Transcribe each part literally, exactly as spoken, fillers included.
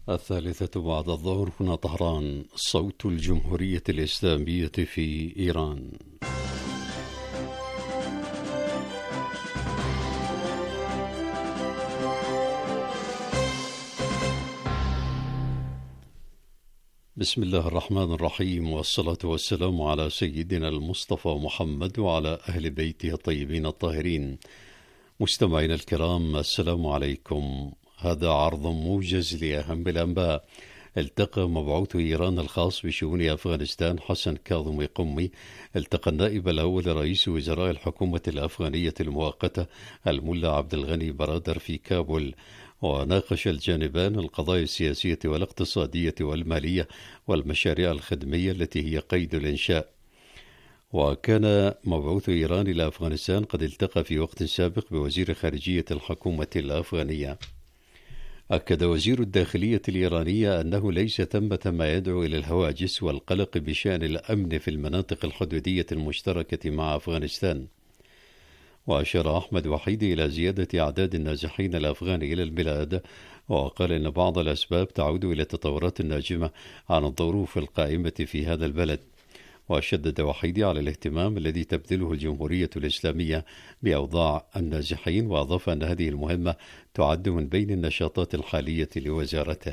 الثالثة بعد الظهر هنا طهران، صوت الجمهورية الإسلامية في إيران. بسم الله الرحمن الرحيم، والصلاة والسلام على سيدنا المصطفى محمد وعلى أهل بيته الطيبين الطاهرين. مستمعينا الكرام، السلام عليكم. هذا عرض موجز لأهم الأنباء. التقى مبعوث إيران الخاص بشؤون أفغانستان حسن كاظمي قمي التقى النائب الأول رئيس وزراء الحكومة الأفغانية المؤقتة الملا عبد الغني برادر في كابول، وناقش الجانبان القضايا السياسية والاقتصادية والمالية والمشاريع الخدمية التي هي قيد الإنشاء. وكان مبعوث إيران إلى أفغانستان قد التقى في وقت سابق بوزير خارجية الحكومة الأفغانية. أكد وزير الداخلية الإيرانية أنه ليس ثمة ما يدعو إلى الهواجس والقلق بشأن الأمن في المناطق الحدودية المشتركة مع أفغانستان. وأشار أحمد وحيد إلى زيادة أعداد النازحين الأفغان إلى البلاد، وقال إن بعض الأسباب تعود إلى التطورات الناجمة عن الظروف القائمة في هذا البلد. وشدد وحيدي على الاهتمام الذي تبذله الجمهورية الإسلامية بأوضاع النازحين، وأضاف أن هذه المهمة تعد من بين النشاطات الحالية لوزارته.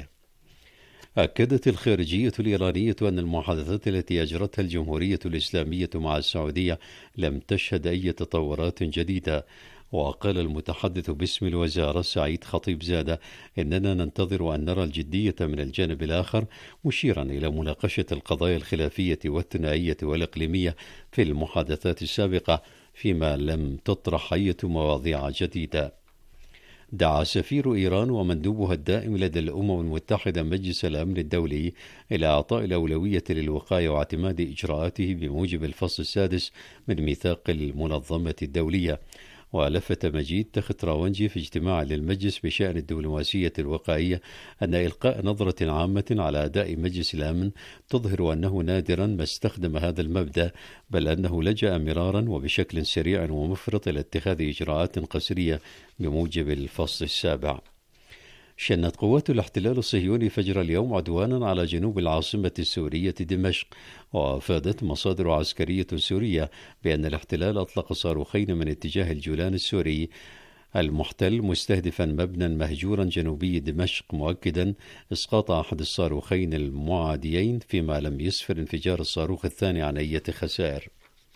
أكدت الخارجية الإيرانية أن المحادثات التي أجرتها الجمهورية الإسلامية مع السعودية لم تشهد أي تطورات جديدة. وقال المتحدث باسم الوزارة سعيد خطيب زادة إننا ننتظر أن نرى الجدية من الجانب الآخر، مشيرا إلى مناقشة القضايا الخلافية والثنائية والإقليمية في المحادثات السابقة فيما لم تطرح أي مواضيع جديدة. دعا سفير إيران ومندوبها الدائم لدى الأمم المتحدة مجلس الأمن الدولي إلى إعطاء الأولوية للوقاية واعتماد إجراءاته بموجب الفصل السادس من ميثاق المنظمة الدولية. ولفت مجيد تختراونجي في اجتماع للمجلس بشأن الدبلوماسية الوقائية أن إلقاء نظرة عامة على أداء مجلس الأمن تظهر أنه نادرا ما استخدم هذا المبدأ، بل أنه لجأ مرارا وبشكل سريع ومفرط إلى اتخاذ إجراءات قسرية بموجب الفصل السابع. شنت قوات الاحتلال الصهيوني فجر اليوم عدوانا على جنوب العاصمة السورية دمشق، وأفادت مصادر عسكرية سورية بأن الاحتلال أطلق صاروخين من اتجاه الجولان السوري المحتل مستهدفا مبنى مهجورا جنوبي دمشق، مؤكدا إسقاط أحد الصاروخين المعاديين فيما لم يسفر انفجار الصاروخ الثاني عن أي خسائر.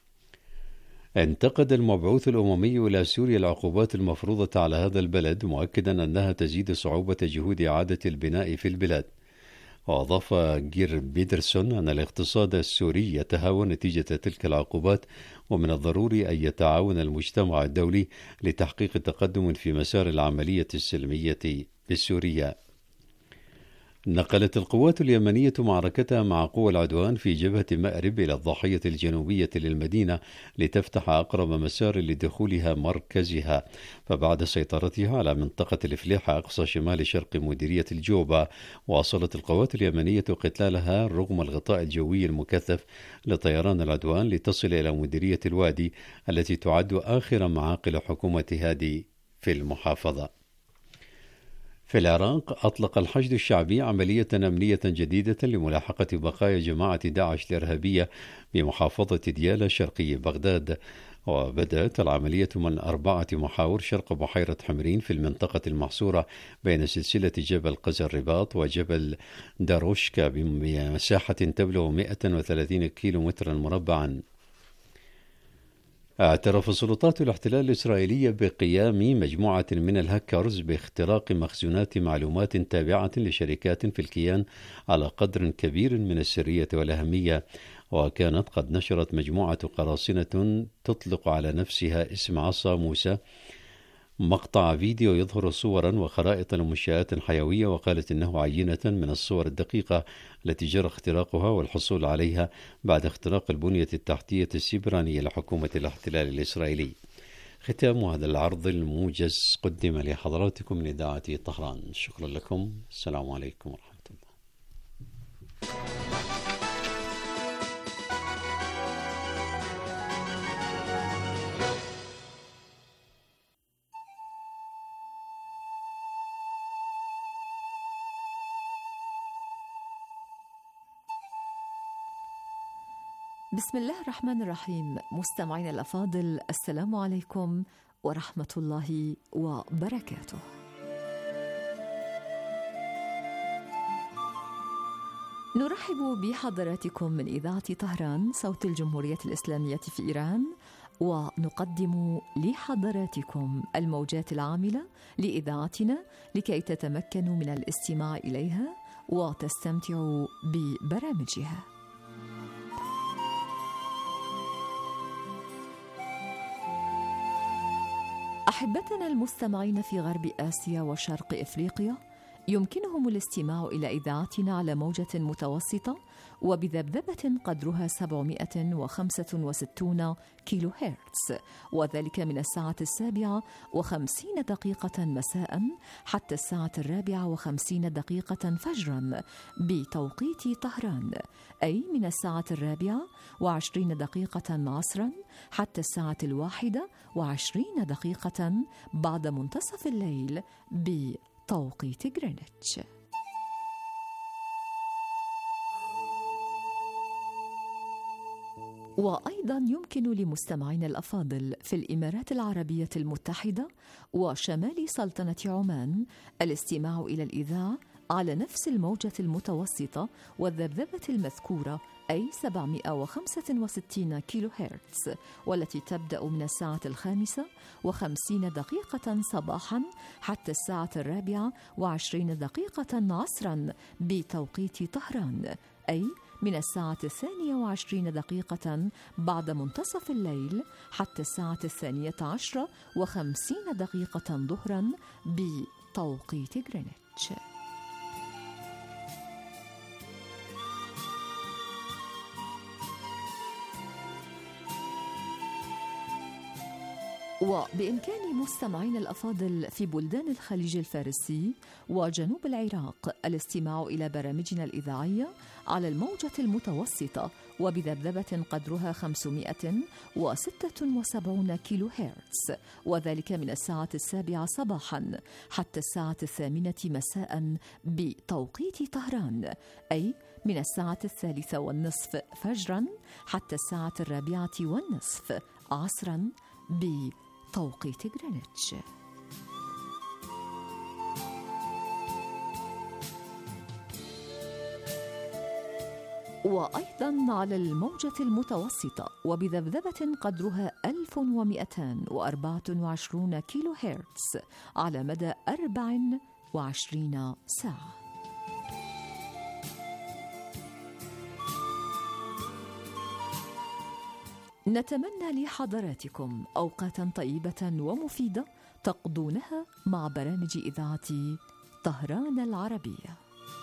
انتقد المبعوث الأممي إلى سوريا العقوبات المفروضة على هذا البلد، مؤكدا أنها تزيد صعوبة جهود إعادة البناء في البلاد. وأضاف جير بيدرسون أن الاقتصاد السوري يتهاون نتيجة تلك العقوبات، ومن الضروري أن يتعاون المجتمع الدولي لتحقيق تقدم في مسار العملية السلمية بسوريا. نقلت القوات اليمنية معركتها مع قوى العدوان في جبهة مأرب إلى الضاحية الجنوبية للمدينة لتفتح أقرب مسار لدخولها مركزها، فبعد سيطرتها على منطقة الإفليحة أقصى شمال شرق مديرية الجوبة، واصلت القوات اليمنية قتالها رغم الغطاء الجوي المكثف لطيران العدوان لتصل إلى مديرية الوادي التي تعد آخر معاقل حكومة هادي في المحافظة. في العراق أطلق الحشد الشعبي عملية أمنية جديدة لملاحقة بقايا جماعة داعش الإرهابية بمحافظة ديالى شرقي بغداد، وبدأت العملية من أربعة محاور شرق بحيرة حمرين في المنطقة المحصورة بين سلسلة جبل قزر رباط وجبل داروشكا بمساحة تبلغ مئة وثلاثين كيلو مترا مربعا. اعترف سلطات الاحتلال الإسرائيلية بقيام مجموعة من الهاكرز باختراق مخزونات معلومات تابعة لشركات في الكيان على قدر كبير من السرية والأهمية، وكانت قد نشرت مجموعة قراصنة تطلق على نفسها اسم عصا موسى مقطع فيديو يظهر صورا وخرائط لمنشآت حيوية، وقالت إنه عينة من الصور الدقيقة التي جرى اختراقها والحصول عليها بعد اختراق البنية التحتية السيبرانية لحكومة الاحتلال الإسرائيلي. ختام هذا العرض الموجز قدم لحضراتكم من إذاعة طهران. شكرا لكم. السلام عليكم ورحمة الله. بسم الله الرحمن الرحيم. مستمعينا الأفاضل، السلام عليكم ورحمة الله وبركاته. نرحب بحضراتكم من إذاعة طهران صوت الجمهورية الإسلامية في إيران، ونقدم لحضراتكم الموجات العاملة لإذاعتنا لكي تتمكنوا من الاستماع إليها وتستمتعوا ببرامجها. أحبتنا المستمعين في غرب آسيا وشرق إفريقيا، يمكنهم الاستماع إلى إذاعتنا على موجة متوسطة وبذبذبة قدرها سبعمائة وخمسة وستين كيلو هرتز، وذلك من الساعة السابعة وخمسين دقيقة مساء حتى الساعة الرابعة وخمسين دقيقة فجرا بتوقيت طهران، أي من الساعة الرابعة وعشرين دقيقة عصرا حتى الساعة الواحدة وعشرين دقيقة بعد منتصف الليل بتوقيت غرينتش. وأيضا يمكن لمستمعينا الأفاضل في الإمارات العربية المتحدة وشمال سلطنة عمان الاستماع إلى الإذاعة على نفس الموجة المتوسطة والذبذبة المذكورة، أي سبعمائة وخمسة وستين كيلو هرتز، والتي تبدأ من الساعة الخامسة وخمسين دقيقة صباحا حتى الساعة الرابعة وعشرين دقيقة عصرا بتوقيت طهران، أي من الساعة الثانية وعشرين دقيقة بعد منتصف الليل حتى الساعة الثانية عشرة وخمسين دقيقة ظهرا بتوقيت غرينتش. وبإمكان مستمعين الأفاضل في بلدان الخليج الفارسي وجنوب العراق الاستماع إلى برامجنا الإذاعية على الموجة المتوسطة وبذبذبة قدرها خمسمائة وستة وسبعين كيلو هرتز، وذلك من الساعة السابعة صباحا حتى الساعة الثامنة مساء بتوقيت طهران، أي من الساعة الثالثة والنصف فجرا حتى الساعة الرابعة والنصف عصرا بتوقيت غرينتش. وأيضا على الموجة المتوسطة وبذبذبة قدرها ألف ومئتين وأربعة وعشرين كيلو هرتز على مدى أربع وعشرين ساعة. نتمنى لحضراتكم أوقاتا طيبة ومفيدة تقضونها مع برامج إذاعة طهران العربية.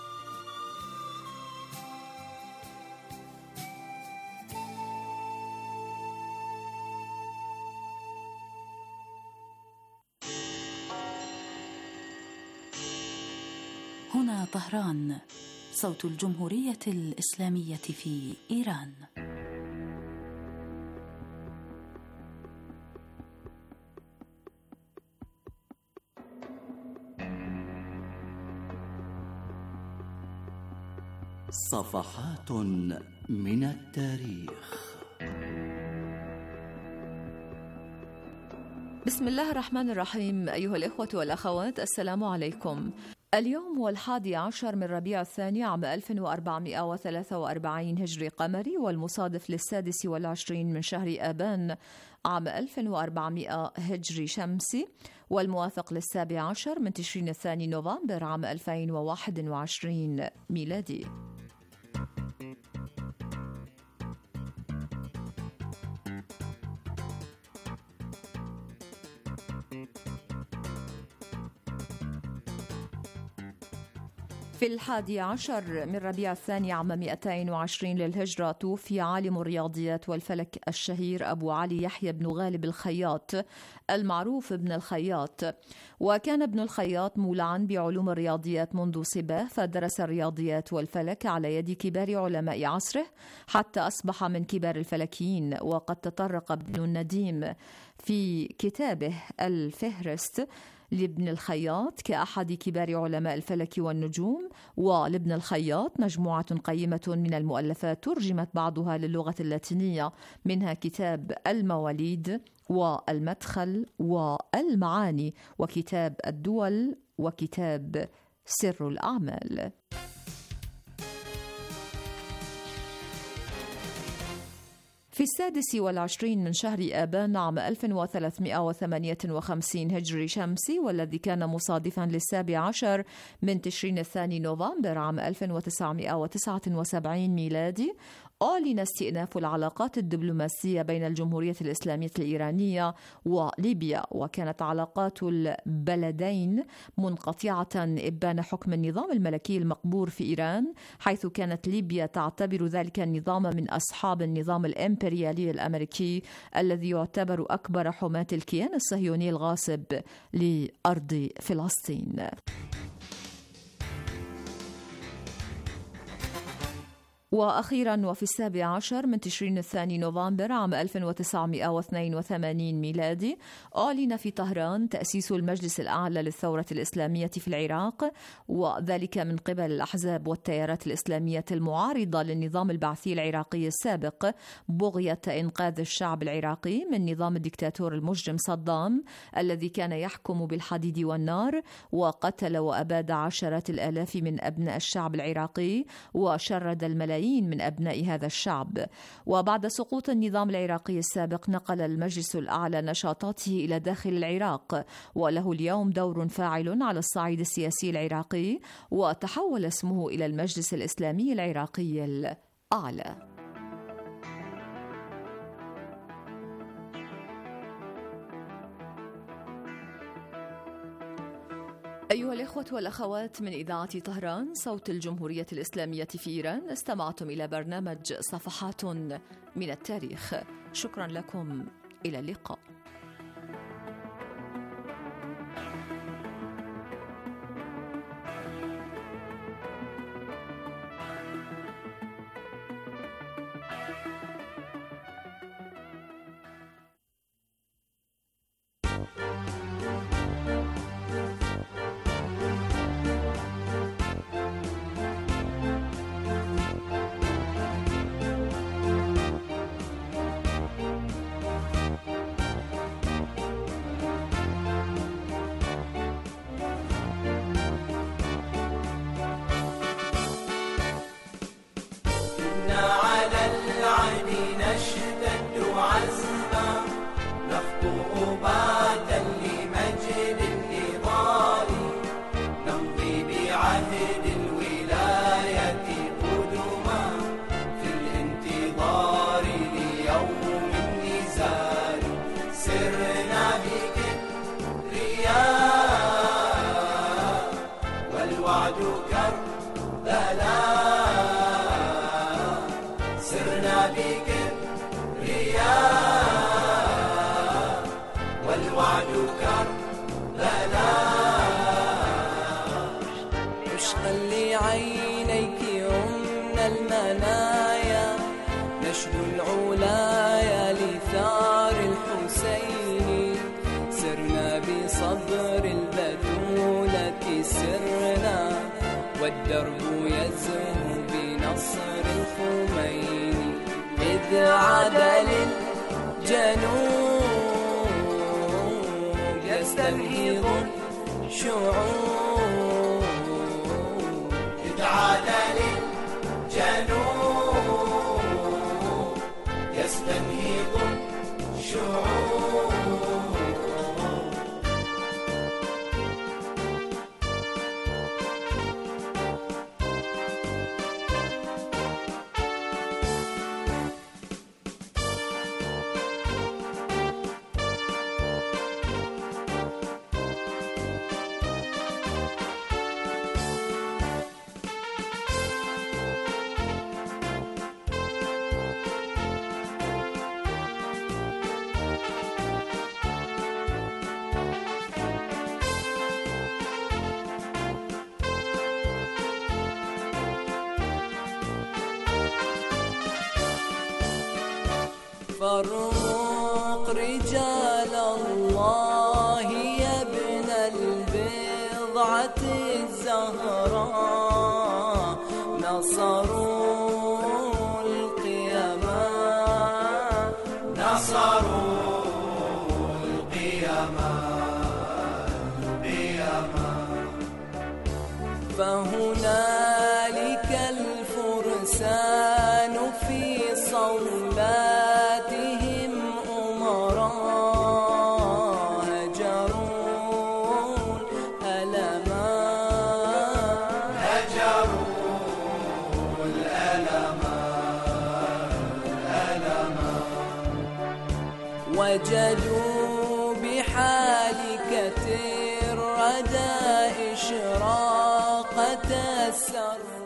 هنا طهران صوت الجمهورية الإسلامية في إيران. صفحات من التاريخ. بسم الله الرحمن الرحيم. أيها الإخوة والأخوات، السلام عليكم. اليوم هو الحادي عشر من ربيع الثاني عام ألف وأربعمائة وثلاثة وأربعين هجري قمري، والمصادف للسادس والعشرين من شهر آبان عام ألف وأربعمائة هجري شمسي، والموافق للسابع عشر من تشرين الثاني نوفمبر عام ألفين وواحد وعشرين ميلادي. في الحادي عشر من ربيع الثاني عام مئتين وعشرين للهجرة توفي عالم الرياضيات والفلك الشهير أبو علي يحيى بن غالب الخياط المعروف ابن الخياط. وكان ابن الخياط مولعا بعلوم الرياضيات منذ صباه، فدرس الرياضيات والفلك على يد كبار علماء عصره حتى أصبح من كبار الفلكيين. وقد تطرق ابن النديم في كتابه الفهرست لابن الخياط كأحد كبار علماء الفلك والنجوم، ولابن الخياط مجموعة قيمة من المؤلفات ترجمت بعضها للغة اللاتينية، منها كتاب المواليد والمدخل والمعاني وكتاب الدول وكتاب سر الأعمال. في السادس والعشرين من شهر آبان عام ألف وثلاثمائة وثمانية وخمسين هجري شمسي، والذي كان مصادفا للسابع عشر من تشرين الثاني نوفمبر عام ألف وتسعمائة وتسعة وسبعين ميلادي، أعلن استئناف العلاقات الدبلوماسية بين الجمهورية الإسلامية الإيرانية وليبيا، وكانت علاقات البلدين منقطعة إبان حكم النظام الملكي المقبور في إيران، حيث كانت ليبيا تعتبر ذلك النظام من أصحاب النظام الإمبريالي الأمريكي الذي يعتبر أكبر حماة الكيان الصهيوني الغاصب لأرض فلسطين. وأخيرا وفي السابع عشر من تشرين الثاني نوفمبر عام ألف وتسعمائة واثنين وثمانين ميلادي، أعلن في طهران تأسيس المجلس الأعلى للثورة الإسلامية في العراق، وذلك من قبل الأحزاب والتيارات الإسلامية المعارضة للنظام البعثي العراقي السابق، بغية إنقاذ الشعب العراقي من نظام الدكتاتور المجرم صدام الذي كان يحكم بالحديد والنار، وقتل وأباد عشرات الآلاف من أبناء الشعب العراقي وشرد الملايين من أبناء هذا الشعب. وبعد سقوط النظام العراقي السابق نقل المجلس الأعلى نشاطاته إلى داخل العراق، وله اليوم دور فاعل على الصعيد السياسي العراقي، وتحول اسمه إلى المجلس الإسلامي العراقي الأعلى. أيها الإخوة والأخوات من إذاعة طهران صوت الجمهورية الإسلامية في إيران، استمعتم إلى برنامج صفحات من التاريخ. شكرا لكم، إلى اللقاء. خلي عينيك يمن المنايا نشد العلايا لثار الحسين، سرنا بصبر البتولة سرنا والدرب يزهو بنصر الخميني، إذ عاد للجنوب يستنهض الشعوب، إذ عاد للجنوب يستنهض الشعوب. فارمق رجال الله يا ابن أسرى نصروا القيامة نصروا القيامة القيامة فهنالك الفرسان في صولاتهم أمراء هجروا الألما هجروا الألما الألما وجدوا بحالكة الردى إشراقة السر.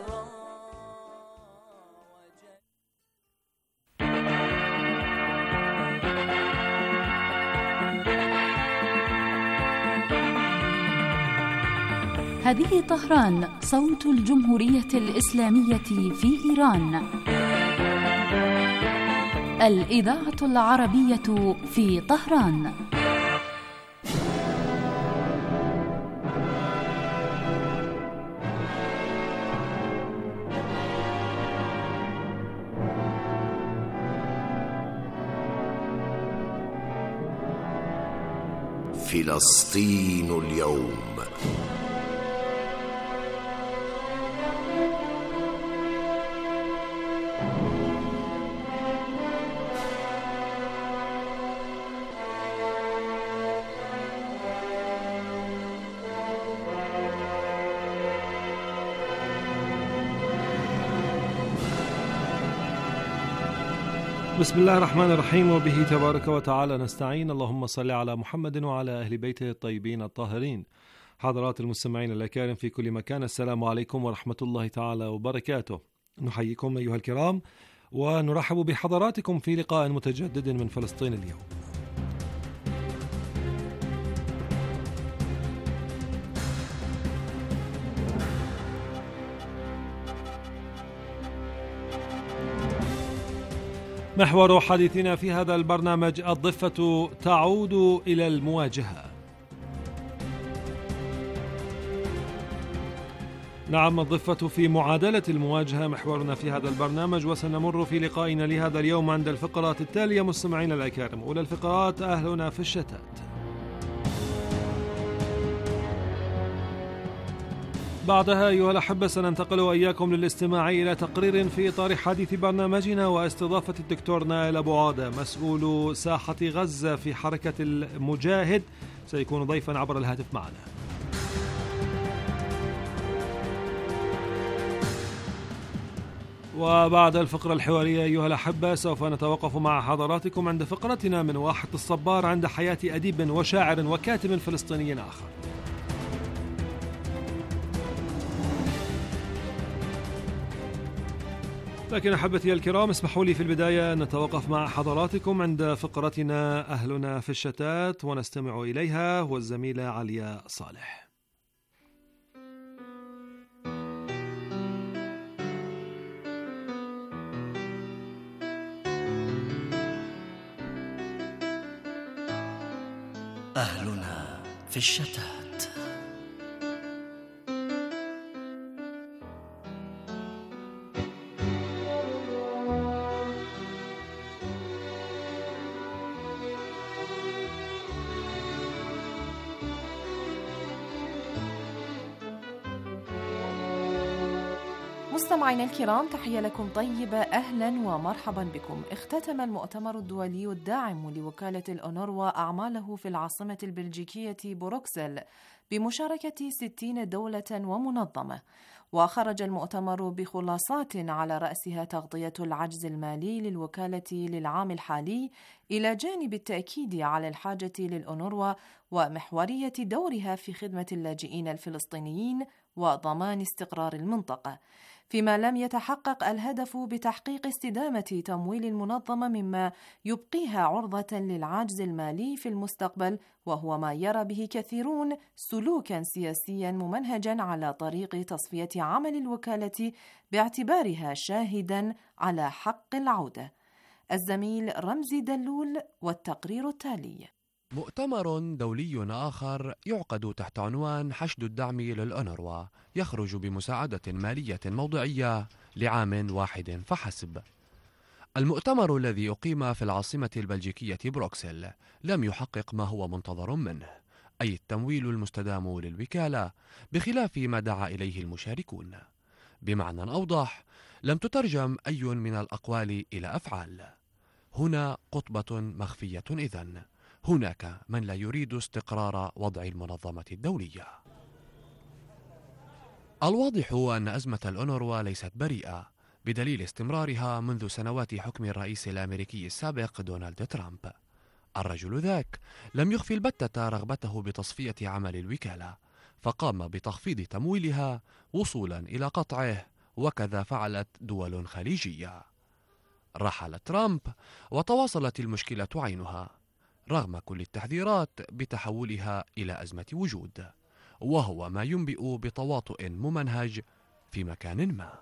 هذه طهران، صوت الجمهورية الإسلامية في إيران. الإذاعة العربية في طهران. فلسطين اليوم. بسم الله الرحمن الرحيم، وبه تبارك وتعالى نستعين. اللهم صل على محمد وعلى أهل بيته الطيبين الطاهرين. حضرات المستمعين الأكارم في كل مكان، السلام عليكم ورحمة الله تعالى وبركاته. نحييكم أيها الكرام ونرحب بحضراتكم في لقاء متجدد من فلسطين اليوم. محور حديثنا في هذا البرنامج: الضفة تعود إلى المواجهة. نعم، الضفة في معادلة المواجهة محورنا في هذا البرنامج، وسنمر في لقائنا لهذا اليوم عند الفقرات التالية مستمعين الأكارم. أولى الفقرات: أهلنا في الشتات. بعدها أيها الأحبة سننتقل وإياكم للاستماع إلى تقرير في إطار حديث برنامجنا واستضافة الدكتور نائل أبو عادة مسؤول ساحة غزة في حركة المجاهد، سيكون ضيفا عبر الهاتف معنا. وبعد الفقرة الحوارية أيها الأحبة سوف نتوقف مع حضراتكم عند فقرتنا من واحة الصبار عند حياة أديب وشاعر وكاتب فلسطيني آخر. لكن أحبتي الكرام، اسمحوا لي في البداية أن نتوقف مع حضراتكم عند فقرتنا أهلنا في الشتات ونستمع إليها، والزميلة عليا صالح. أهلنا في الشتات. مستمعينا الكرام، تحية لكم طيبة، أهلا ومرحبا بكم. اختتم المؤتمر الدولي الداعم لوكالة الأونروا أعماله في العاصمة البلجيكية بروكسل بمشاركة ستين دولة ومنظمة، وخرج المؤتمر بخلاصات على رأسها تغطية العجز المالي للوكالة للعام الحالي، إلى جانب التأكيد على الحاجة للأونروا ومحورية دورها في خدمة اللاجئين الفلسطينيين وضمان استقرار المنطقة، فيما لم يتحقق الهدف بتحقيق استدامة تمويل المنظمة، مما يبقيها عرضة للعجز المالي في المستقبل، وهو ما يرى به كثيرون سلوكا سياسيا ممنهجا على طريق تصفية عمل الوكالة باعتبارها شاهدا على حق العودة. الزميل رمزي دلول والتقرير التالي. مؤتمر دولي آخر يعقد تحت عنوان حشد الدعم للأونروا يخرج بمساعدة مالية موضعية لعام واحد فحسب. المؤتمر الذي أقيم في العاصمة البلجيكية بروكسل لم يحقق ما هو منتظر منه، أي التمويل المستدام للوكالة، بخلاف ما دعا إليه المشاركون. بمعنى أوضح، لم تترجم أي من الأقوال إلى أفعال. هنا قطبة مخفية إذن. هناك من لا يريد استقرار وضع المنظمة الدولية. الواضح أن أزمة الأونروا ليست بريئة، بدليل استمرارها منذ سنوات حكم الرئيس الأمريكي السابق دونالد ترامب. الرجل ذاك لم يخفي البتة رغبته بتصفية عمل الوكالة، فقام بتخفيض تمويلها وصولا إلى قطعه، وكذا فعلت دول خليجية. رحل ترامب وتواصلت المشكلة عينها رغم كل التحذيرات بتحولها إلى أزمة وجود، وهو ما ينبئ بتواطؤ ممنهج في مكان ما.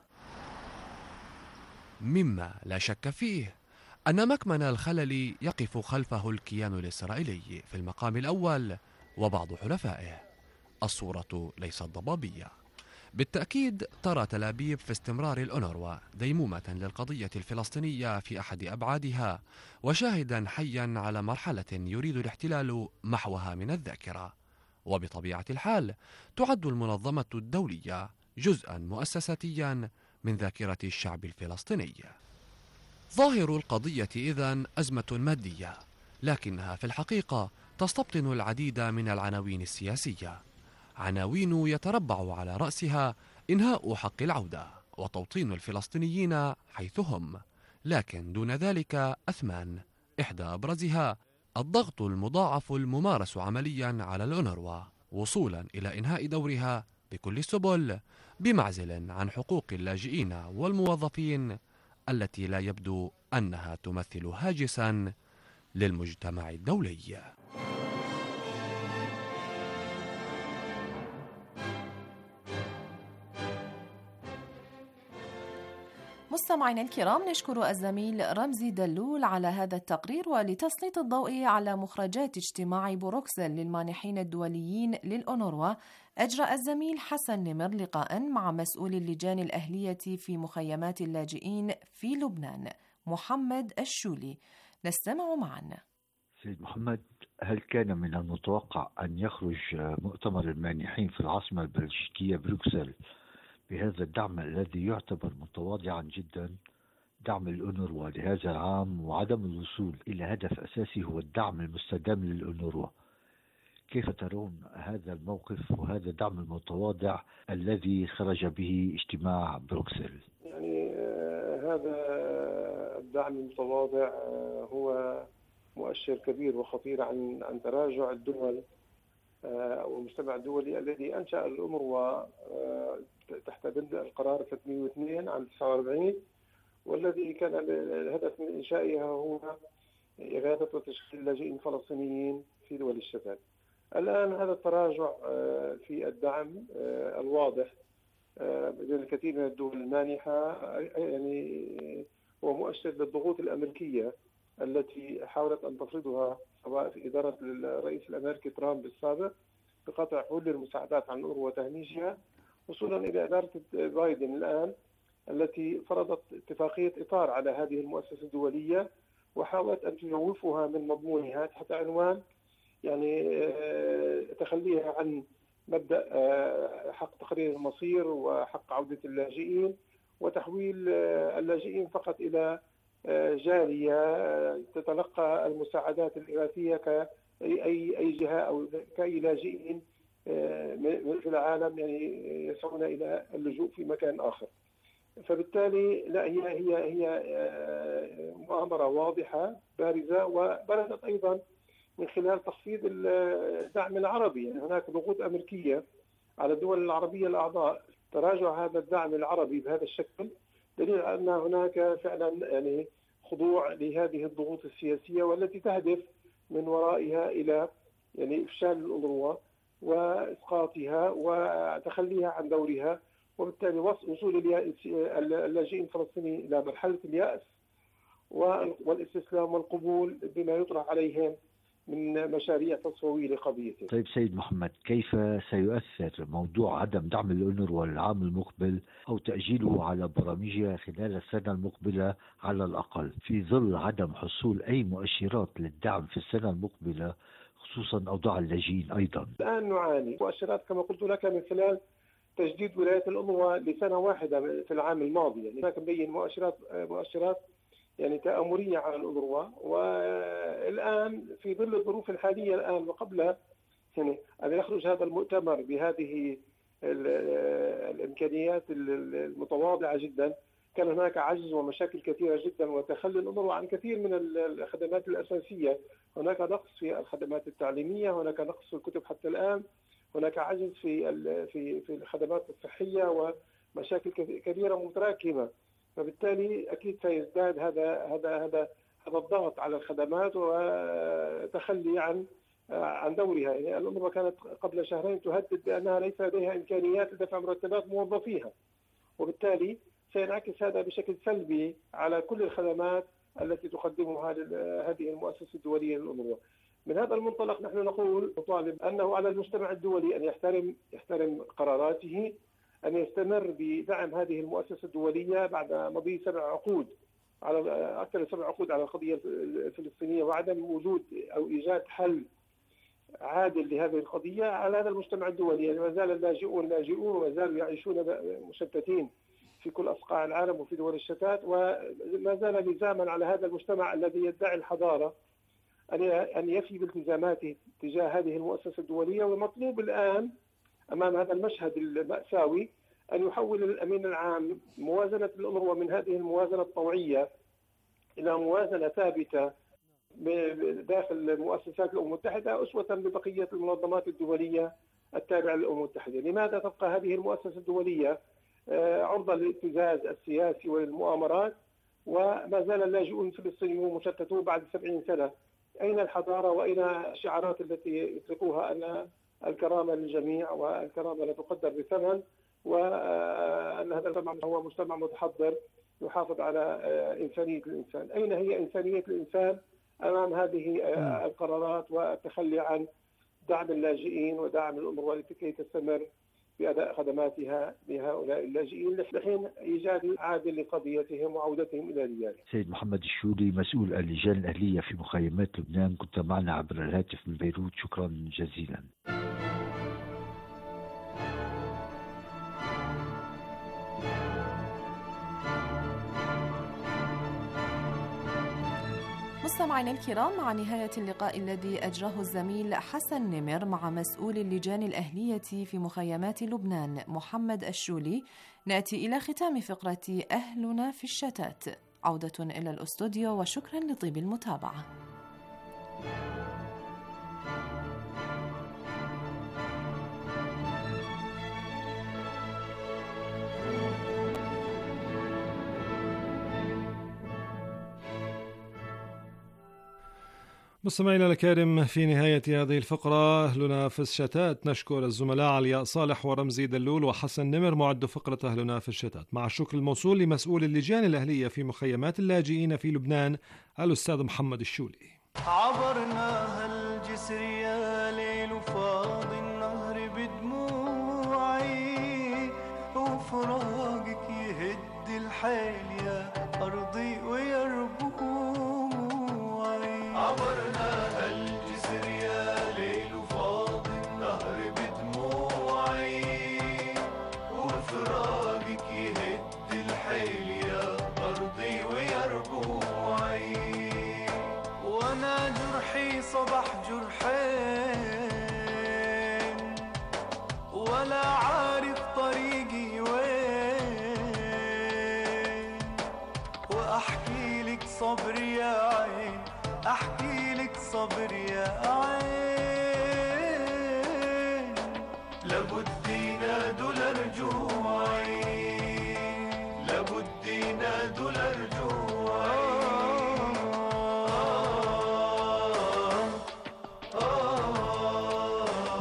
مما لا شك فيه أن مكمن الخلل يقف خلفه الكيان الإسرائيلي في المقام الأول وبعض حلفائه. الصورة ليست ضبابية. بالتأكيد ترى تل أبيب في استمرار الأونروا ديمومة للقضية الفلسطينية في أحد أبعادها، وشاهدا حيا على مرحلة يريد الاحتلال محوها من الذاكرة. وبطبيعة الحال تعد المنظمة الدولية جزءا مؤسساتيا من ذاكرة الشعب الفلسطيني. ظاهر القضية إذن أزمة مادية، لكنها في الحقيقة تستبطن العديد من العناوين السياسية، عناوين يتربع على رأسها إنهاء حق العودة وتوطين الفلسطينيين حيث هم، لكن دون ذلك أثمان، إحدى أبرزها الضغط المضاعف الممارس عمليا على الأونروا وصولا إلى إنهاء دورها بكل السبل، بمعزل عن حقوق اللاجئين والموظفين التي لا يبدو أنها تمثل هاجسا للمجتمع الدولي. مستمعينا الكرام، نشكر الزميل رمزي دلول على هذا التقرير ولتسليط الضوء على مخرجات اجتماع بروكسل للمانحين الدوليين للأونروا. أجرى الزميل حسن نمر لقاء مع مسؤول اللجان الأهلية في مخيمات اللاجئين في لبنان محمد الشولي. نستمع معا. سيد محمد، هل كان من المتوقع أن يخرج مؤتمر المانحين في العاصمة البلجيكية بروكسل بهذا الدعم الذي يعتبر متواضعا جدا، دعم الأونروا لهذا العام، وعدم الوصول إلى هدف أساسي هو الدعم المستدام للأونروا؟ كيف ترون هذا الموقف وهذا الدعم المتواضع الذي خرج به اجتماع بروكسل؟ يعني آه هذا الدعم المتواضع آه هو مؤشر كبير وخطير عن عن تراجع الدول آه والمجتمع الدولي الذي أنشأ الأونروا آه تحت بند القرار ثلاثمئة واثنين عام تسعة وأربعين، والذي كان الهدف من إنشائها هو إغاثة وتشغيل اللاجئين الفلسطينيين في دول الشتات. الآن هذا التراجع في الدعم الواضح بين الكثير من الدول المانحة يعني هو مؤشر للضغوط الأمريكية التي حاولت أن تفرضها سواء في إدارة الرئيس الأمريكي ترامب السابق بقطع كل المساعدات عن الأونروا وتهميشها، وصولا إلى إدارة بايدن الآن التي فرضت اتفاقية إطار على هذه المؤسسة الدولية وحاولت أن تجوفها من مضمونها تحت عنوان يعني تخليها عن مبدأ حق تقرير المصير وحق عودة اللاجئين وتحويل اللاجئين فقط إلى جالية تتلقى المساعدات الإغاثية كأي أي أي جهة أو كأي لاجئين في العالم يعني يسعون إلى اللجوء في مكان آخر. فبالتالي لا هي هي هي مؤامرة واضحة بارزة، وبرزت أيضا من خلال تخفيض الدعم العربي. يعني هناك ضغوط أمريكية على الدول العربية الأعضاء. تراجع هذا الدعم العربي بهذا الشكل دليل على أن هناك فعلا يعني خضوع لهذه الضغوط السياسية والتي تهدف من ورائها إلى يعني إفشال الأونروا وإسقاطها وتخليها عن دورها، وبالتالي وصول اللاجئين الفلسطينيين إلى مرحلة اليأس والاستسلام والقبول بما يطرح عليهم من مشاريع تصفوية لقضيته. طيب سيد محمد، كيف سيؤثر موضوع عدم دعم الأونروا العام المقبل أو تأجيله على برامجها خلال السنة المقبلة على الأقل، في ظل عدم حصول أي مؤشرات للدعم في السنة المقبلة، خصوصا أوضاع اللاجئين أيضا؟ الآن نعاني مؤشرات كما قلت لك من خلال تجديد ولاية الأونروا لسنة واحدة في العام الماضي، يعني هناك مبين مؤشرات مؤشرات يعني تآمرية على الأونروا. والآن في ظل الظروف الحالية الآن وقبلها يعني أن يخرج هذا المؤتمر بهذه الإمكانيات المتواضعة جدا، كان هناك عجز ومشاكل كثيرة جدا وتخلي الأونروا عن كثير من الخدمات الأساسية. هناك نقص في الخدمات التعليمية، هناك نقص في الكتب حتى الآن، هناك عجز في في في الخدمات الصحية ومشاكل كثيرة متراكمة. فبالتالي أكيد سيزداد هذا هذا هذا هذا الضغط على الخدمات وتخلي عن عن دورها. يعني الأونروا كانت قبل شهرين تهدد بأنها ليس لديها إمكانيات لدفع مرتبات موظفيها، وبالتالي سينعكس هذا بشكل سلبي على كل الخدمات التي تقدمها هذه المؤسسة الدولية للأونروا. من هذا المنطلق نحن نقول نطالب أنه على المجتمع الدولي أن يحترم يحترم قراراته، أن يستمر بدعم هذه المؤسسة الدولية بعد مضي سبع عقود على أكثر من سبع عقود على القضية الفلسطينية، وعدم وجود أو إيجاد حل عادل لهذه القضية على هذا المجتمع الدولي. يعني ما زال اللاجئون لاجئون وما زالوا يعيشون مشتتين في كل أصقاع العالم وفي دول الشتات، وما زال لزاما على هذا المجتمع الذي يدعي الحضارة أن يفي بالتزاماته تجاه هذه المؤسسة الدولية. ومطلوب الآن أمام هذا المشهد المأساوي أن يحول الأمين العام موازنة الأونروا من هذه الموازنة الطوعية إلى موازنة ثابتة داخل مؤسسات الأمم المتحدة أسوة ببقية المنظمات الدولية التابعة للأمم المتحدة. لماذا تبقى هذه المؤسسة الدولية عرضة للابتزاز السياسي والمؤامرات وما زال اللاجئون الفلسطينيون مشتتون بعد سبعين سنة؟ أين الحضارة وأين الشعارات التي يطلقوها أن الكرامة للجميع والكرامة لا تقدر بثمن، وأن هذا المجتمع هو مجتمع متحضر يحافظ على إنسانية الإنسان؟ أين هي إنسانية الإنسان أمام هذه القرارات والتخلي عن دعم اللاجئين ودعم الأونروا لكي تستمر بأداء خدماتها لهؤلاء اللاجئين لحين إيجاد عادل لقضيتهم وعودتهم إلى ديارهم؟ سيد محمد الشولي، مسؤول اللجان الأهلية في مخيمات لبنان، كنت معنا عبر الهاتف من بيروت، شكرا جزيلا. مستمعينا الكرام، مع نهاية اللقاء الذي أجراه الزميل حسن نمر مع مسؤول اللجان الأهلية في مخيمات لبنان محمد الشولي، نأتي إلى ختام فقرة أهلنا في الشتات. عودة إلى الأستوديو وشكرا لطيب المتابعة. مستمعينا الكرام، في نهاية هذه الفقرة أهلنا في الشتات نشكر الزملاء علياء صالح ورمزي دلول وحسن نمر معد فقرة أهلنا في الشتات، مع الشكر الموصول لمسؤول اللجان الأهلية في مخيمات اللاجئين في لبنان الأستاذ محمد الشولي. عبرنا هالجسر يا ليل وفاض النهر بدموعي، وفراقك يهد الحيل يا أرضي ويربوعي. عبرنا هالجسر يا ليل وفاض النهر بدموعي، وفراقك يهد الحيل يا أرضي ويربوعي. وانا جرحي صبح جرحين، ولا عارف طريقي وين، واحكي لك صبر يا عين، احكي لك صبر يا عين. لابد ينادوا لرجوعي، لابد ينادوا لرجوعي.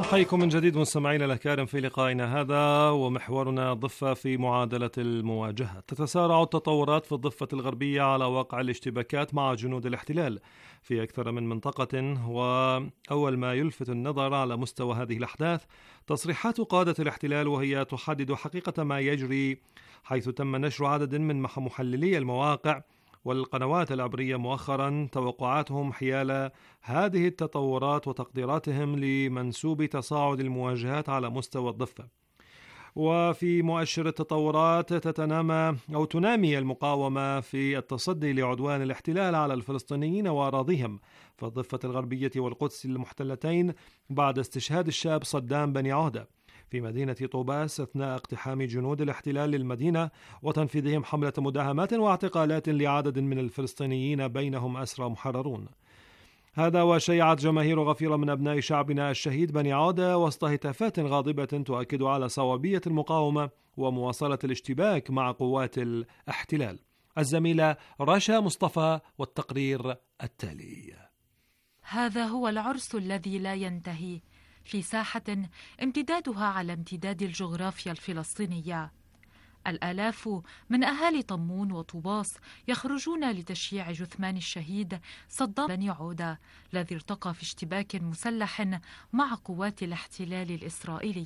نحييكم من جديد مستمعينا الأكارم في لقائنا هذا ومحورنا الضفة في معادلة المواجهة. تتسارع التطورات في الضفة الغربية على واقع الاشتباكات مع جنود الاحتلال في أكثر من منطقة، وأول ما يلفت النظر على مستوى هذه الأحداث تصريحات قادة الاحتلال وهي تحدد حقيقة ما يجري، حيث تم نشر عدد من محللي المواقع والقنوات العبرية مؤخرا توقعاتهم حيال هذه التطورات وتقديراتهم لمنسوب تصاعد المواجهات على مستوى الضفة. وفي مؤشر التطورات تتنامى أو تنامي المقاومة في التصدي لعدوان الاحتلال على الفلسطينيين وأراضيهم في الضفة الغربية والقدس المحتلتين بعد استشهاد الشاب صدام بني عودة في مدينة طوباس أثناء اقتحام جنود الاحتلال للمدينة وتنفيذهم حملة مداهمات واعتقالات لعدد من الفلسطينيين بينهم أسرى محررون. هذا وشيعت جماهير غفيرة من أبناء شعبنا الشهيد بني عودة وسط هتافات غاضبة تؤكد على صوابية المقاومة ومواصلة الاشتباك مع قوات الاحتلال. الزميلة رشا مصطفى والتقرير التالي. هذا هو العرس الذي لا ينتهي في ساحة امتدادها على امتداد الجغرافيا الفلسطينية. الآلاف من أهالي طمون وطوباس يخرجون لتشييع جثمان الشهيد صدام بني عودة الذي ارتقى في اشتباك مسلح مع قوات الاحتلال الإسرائيلي.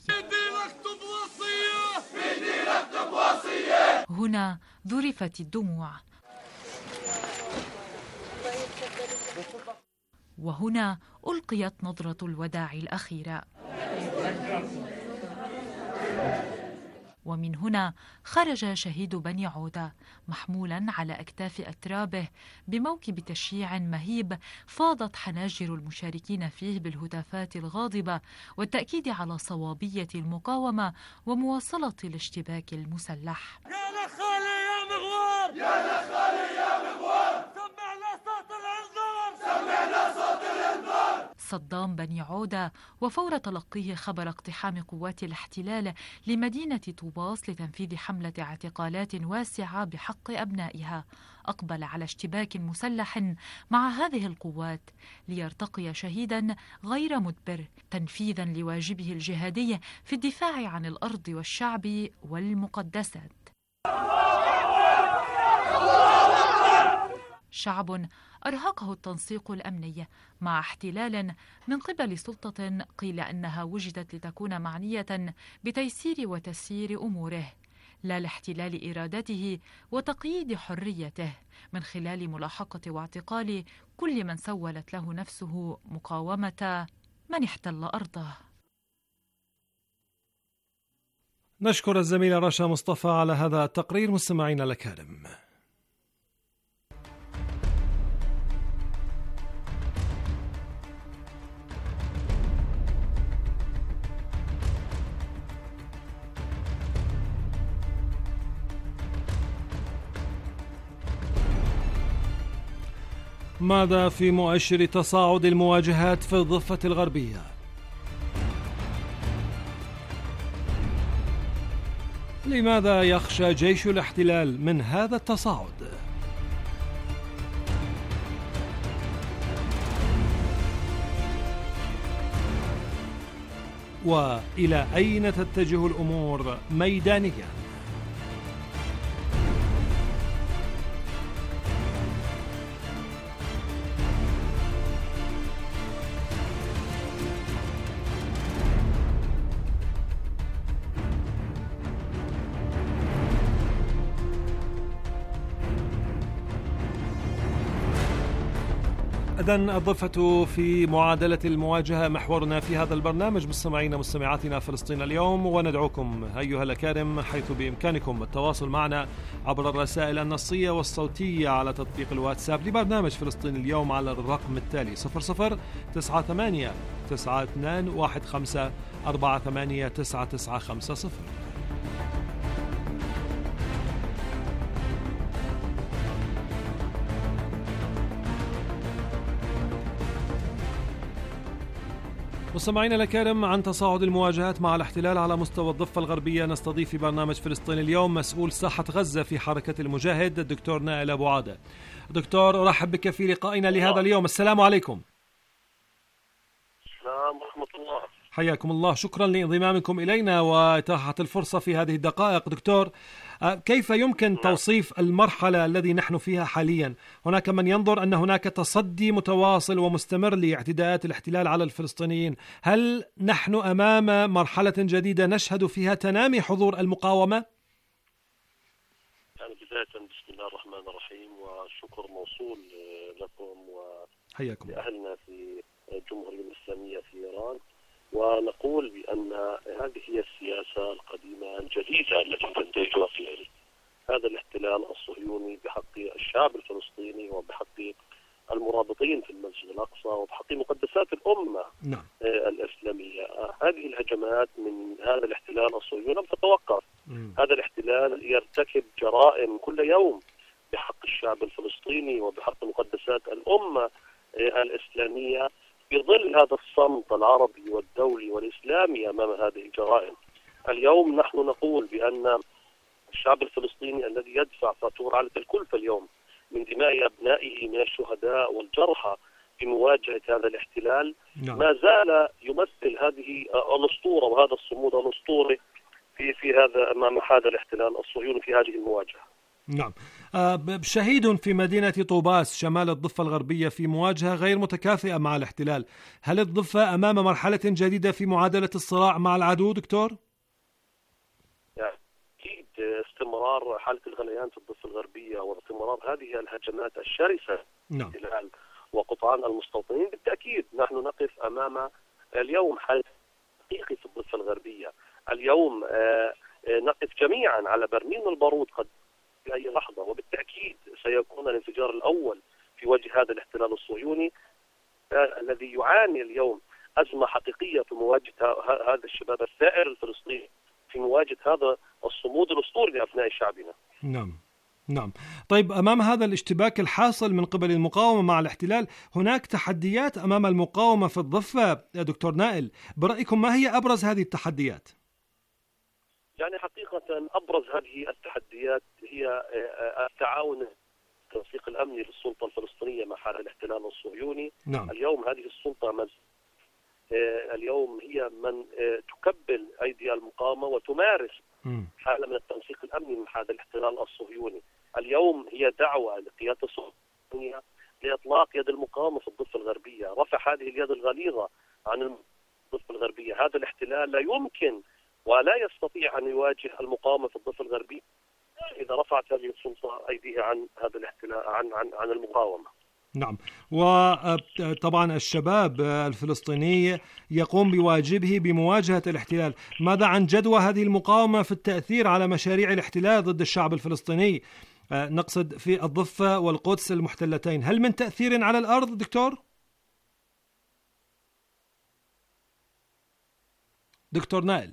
هنا ذرفت الدموع، وهنا ألقيت نظرة الوداع الأخيرة، ومن هنا خرج شهيد بني عودة محمولا على أكتاف أترابه بموكب تشييع مهيب فاضت حناجر المشاركين فيه بالهتافات الغاضبة والتأكيد على صوابية المقاومة ومواصلة الاشتباك المسلح. يا لخالي يا مغوار، يا لخالي يا مغوار، سمعنا صوت الانذار، سمعنا صوت الانذار. صدام بني عودة وفور تلقيه خبر اقتحام قوات الاحتلال لمدينة طوباس لتنفيذ حملة اعتقالات واسعة بحق أبنائها أقبل على اشتباك مسلح مع هذه القوات ليرتقي شهيدا غير مدبر تنفيذا لواجبه الجهادي في الدفاع عن الأرض والشعب والمقدسات. شعب أرهقه التنسيق الأمني مع احتلال من قبل سلطة قيل أنها وجدت لتكون معنية بتيسير وتسيير أموره لا لاحتلال إرادته وتقييد حريته من خلال ملاحقة واعتقال كل من سولت له نفسه مقاومة من احتل أرضه. نشكر الزميلة رشا مصطفى على هذا التقرير. مستمعينا الكرام، ماذا في مؤشر تصاعد المواجهات في الضفة الغربية؟ لماذا يخشى جيش الاحتلال من هذا التصاعد؟ وإلى أين تتجه الأمور ميدانياً؟ إذن الضفة في معادلة المواجهة محورنا في هذا البرنامج. مستمعينا مستمعاتنا فلسطين اليوم، وندعوكم أيها الأكارم حيث بإمكانكم التواصل معنا عبر الرسائل النصية والصوتية على تطبيق الواتساب لبرنامج فلسطين اليوم على الرقم التالي صفر صفر تسعة ثمانية تسعة اثنان واحد خمسة أربعة ثمانية تسعة تسعة خمسة صفر. مستمعينا الكرام، عن تصاعد المواجهات مع الاحتلال على مستوى الضفة الغربية نستضيف في برنامج فلسطين اليوم مسؤول ساحة غزة في حركة المجاهد الدكتور نائل أبو عادة. دكتور، أرحب بك في لقائنا لهذا اليوم. السلام عليكم. السلام ورحمة الله. حياكم الله، شكرا لانضمامكم إلينا وإتاحة الفرصة في هذه الدقائق. دكتور، كيف يمكن توصيف المرحلة التي نحن فيها حاليا؟ هناك من ينظر أن هناك تصدي متواصل ومستمر لاعتداءات الاحتلال على الفلسطينيين. هل نحن أمام مرحلة جديدة نشهد فيها تنامي حضور المقاومة؟ يعني بداية بسم الله الرحمن الرحيم، والشكر موصول لكم ولأهلنا في الجمهورية الإسلامية في إيران. ونقول بأن هذه هي السياسة القديمة الجديدة التي تنتهجها في هذا الاحتلال الصهيوني بحق الشعب الفلسطيني وبحق المرابطين في المسجد الأقصى وبحق مقدسات الأمة نعم. الإسلامية. هذه الهجمات من هذا الاحتلال الصهيوني لم تتوقف. هذا الاحتلال يرتكب جرائم كل يوم بحق الشعب الفلسطيني وبحق مقدسات الأمة الإسلامية في ظل هذا الصمت العربي والدولي والإسلامي أمام هذه الجرائم. اليوم نحن نقول بأن الشعب الفلسطيني الذي يدفع فاتورة على الكلفة اليوم من دماء أبنائه من الشهداء والجرحى في مواجهة هذا الاحتلال نعم. ما زال يمثل هذه الأسطورة وهذا الصمود الأسطوري في في هذا أمام هذا الاحتلال الصهيوني في هذه المواجهة. نعم. شهيد في مدينة طوباس شمال الضفة الغربية في مواجهة غير متكافئة مع الاحتلال. هل الضفة أمام مرحلة جديدة في معادلة الصراع مع العدو دكتور؟ يعني أكيد استمرار حالة الغليان في الضفة الغربية واستمرار هذه الهجمات الشرسة نعم. الاحتلال وقطعان المستوطنين، بالتأكيد نحن نقف أمام اليوم حالة حقيقي في الضفة الغربية. اليوم نقف جميعا على برميل البارود قد في أي لحظة، وبالتأكيد سيكون الانفجار الأول في وجه هذا الاحتلال الصهيوني الذي يعاني اليوم أزمة حقيقية في مواجهة هذا الشباب الثائر الفلسطيني في مواجهة هذا الصمود الأسطوري لأبناء شعبنا. نعم نعم. طيب، أمام هذا الاشتباك الحاصل من قبل المقاومة مع الاحتلال هناك تحديات أمام المقاومة في الضفة يا دكتور نائل، برأيكم ما هي أبرز هذه التحديات؟ يعني حقيقة أبرز هذه التحديات هي التعاون التنسيق الأمني للسلطة الفلسطينية مع هذا الاحتلال الصهيوني. نعم. اليوم هذه السلطة من اليوم هي من تكبل أيدي المقاومة وتمارس حالة من التنسيق الأمني مع هذا الاحتلال الصهيوني. اليوم هي دعوة للقيادة الصهيونية لإطلاق يد المقاومة في الضفة الغربية، رفع هذه اليد الغليظة عن الضفة الغربية. هذا الاحتلال لا يمكن ولا يستطيع أن يواجه المقاومة في الضفة الغربية إذا رفعت هذه السلطة أيديها عن هذا الاحتلال عن عن عن المقاومة. نعم. وطبعا الشباب الفلسطيني يقوم بواجبه بمواجهة الاحتلال. ماذا عن جدوى هذه المقاومة في التأثير على مشاريع الاحتلال ضد الشعب الفلسطيني؟ نقصد في الضفة والقدس المحتلتين، هل من تأثير على الأرض دكتور؟ دكتور نائل.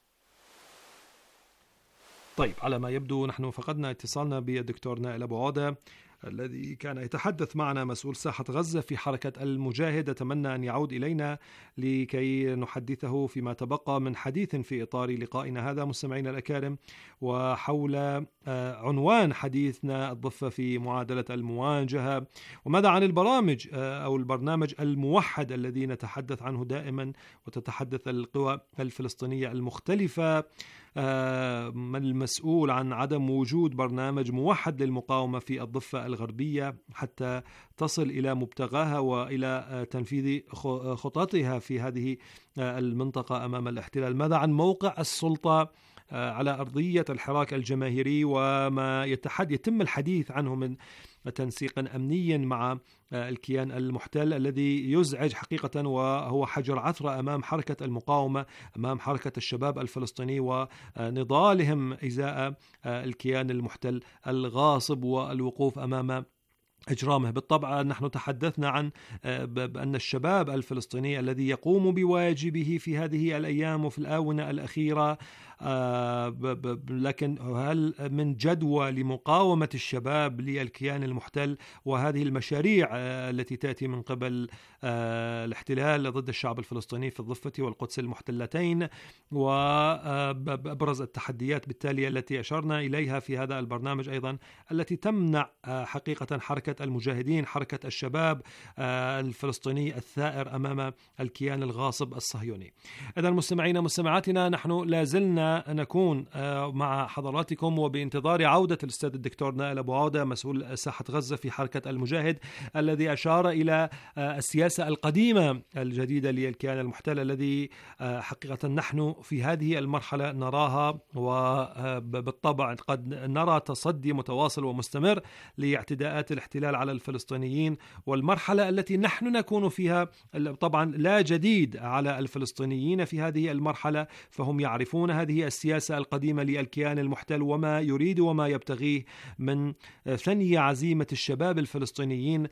طيب، على ما يبدو نحن فقدنا اتصالنا بالدكتور نائل أبو عودة الذي كان يتحدث معنا، مسؤول ساحة غزة في حركة المجاهد. أتمنى أن يعود إلينا لكي نحدثه فيما تبقى من حديث في إطار لقائنا هذا مستمعينا الأكارم، وحول عنوان حديثنا الضفة في معادلة المواجهة، وماذا عن البرامج أو البرنامج الموحد الذي نتحدث عنه دائما وتتحدث القوى الفلسطينية المختلفة. من المسؤول عن عدم وجود برنامج موحد للمقاومة في الضفة الغربية حتى تصل إلى مبتغاها وإلى تنفيذ خططها في هذه المنطقة أمام الاحتلال؟ ماذا عن موقع السلطة على أرضية الحراك الجماهيري وما يتحد يتم الحديث عنه من تنسيق أمني مع الكيان المحتل الذي يزعج حقيقة، وهو حجر عثرة أمام حركة المقاومة، أمام حركة الشباب الفلسطيني ونضالهم إزاء الكيان المحتل الغاصب والوقوف أمام إجرامه. بالطبع نحن تحدثنا عن بأن الشباب الفلسطيني الذي يقوم بواجبه في هذه الأيام وفي الآونة الأخيرة، لكن هل من جدوى لمقاومة الشباب للكيان المحتل وهذه المشاريع التي تأتي من قبل الاحتلال ضد الشعب الفلسطيني في الضفة والقدس المحتلتين، وأبرز التحديات بالتالي التي أشرنا إليها في هذا البرنامج أيضا التي تمنع حقيقة حركة حركة المجاهدين، حركة الشباب الفلسطيني الثائر أمام الكيان الغاصب الصهيوني. إذا مستمعينا مستمعاتنا، نحن لازلنا نكون مع حضراتكم وبانتظار عودة الأستاذ الدكتور نائل أبو عودة مسؤول ساحة غزة في حركة المجاهد، الذي أشار إلى السياسة القديمة الجديدة للكيان المحتل، الذي حقيقة نحن في هذه المرحلة نراها، وبالطبع قد نرى تصدي متواصل ومستمر لاعتداءات الاحتلال على الفلسطينيين. والمرحلة التي نحن نكون فيها طبعا لا جديد على الفلسطينيين في هذه المرحلة، فهم يعرفون هذه السياسة القديمة للكيان المحتل وما يريد وما يبتغيه من ثني عزيمة الشباب الفلسطينيين